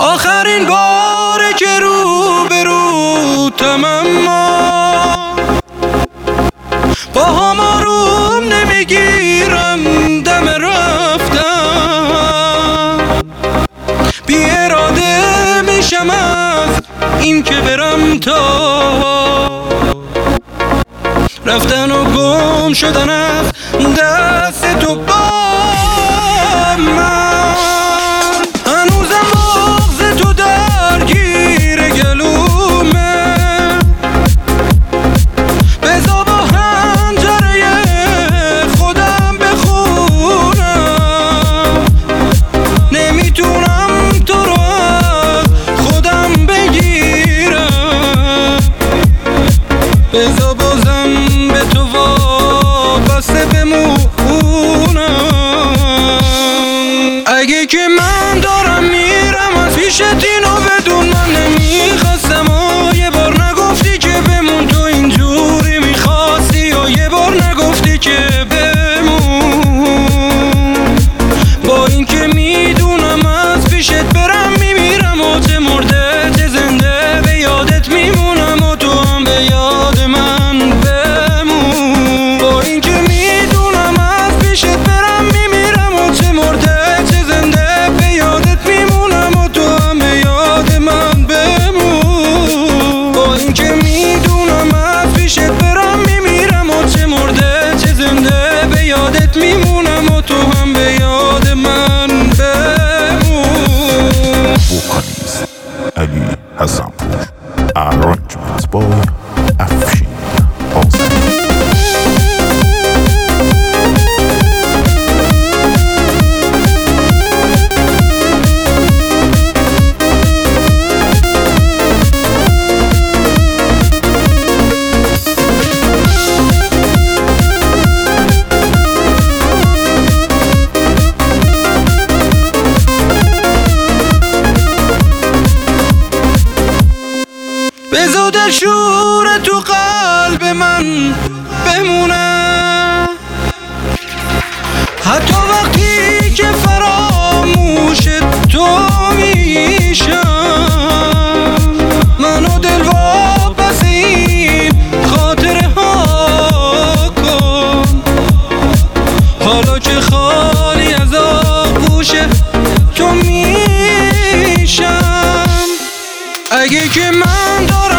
آخرین باره که رو به رو اما با هم آروم نمیگیرم دم رفتم، بی اراده میشم از این که برم تا رفتن و گم شدن از دست تو با من. هنوزم بغض تو درگیر گلومه، بذار با حنجره خودم بخونم، نمیتونم تو رو از خودم بگیرم، بذار بازم به تو وابسته بمونم. اگه که من دارم میرم از پیشت اینو بدون، من نمیخواستم و یه بار نگفتی که بمون، تو اینجوری میخواستی و یه بار نگفتی که بمون. با این که میدونم از پیشت برم میمیرم و چه مرده چه زنده به یادت میمونم و تو هم به یاد من بمون. با این که میدونم از پیشت برم میمیرم و چه مرده چه زنده به یادت میمونم و تو هم به یاد من بمون. با این که میدونم از پیشت برم میمیرم و چه مرده چه زنده به یادت میمونم و تو هم به یاد من بمون. وکالیست علی حسن‌پور، arrangement by افشین آذری. بذار در شور تو قلب من بمونه، حتی وقتی که فراموش تو میشم. منو دل واپس این خاطره ها کن، حالا که خالی از آغوش تو میشم. اگه که من دارم